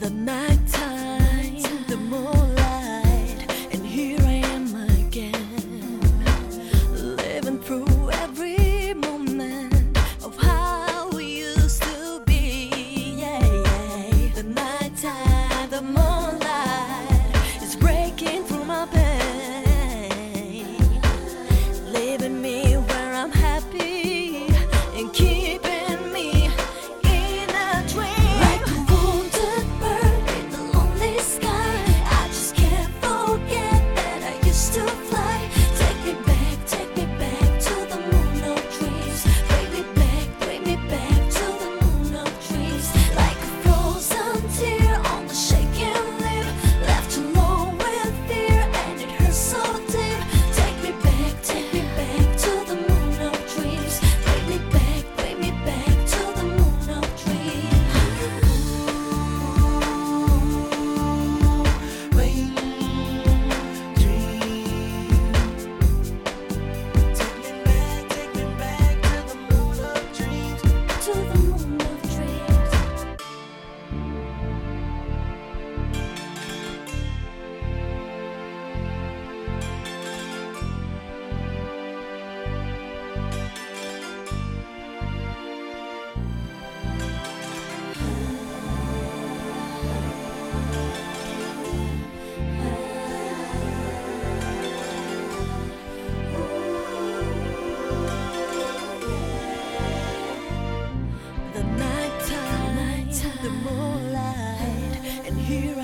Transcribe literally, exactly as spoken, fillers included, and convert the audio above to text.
The nighttime, the moonlight, and here I am again, living through every moment of how we used to be. Yeah, yeah. The nighttime, the moonlight is breaking through my pain, leaving me where I'm happy and keeping me in a dream. Like a wounded bird in the lonely sky, I just can't forget that I used to fly. Take me back, take me back to the moon of dreams. Bring me back, bring me back to the moon of dreams. Like a frozen tear on the shaking lip, left alone with fear and it hurts so deep. Take me back, take me back to the moon of dreams. Bring me back, bring me back to the moon of dreams. Wait, dream. Take me back, take me back to the moon of dreams. To the moon of dreams. The nighttime, the moonlight, and here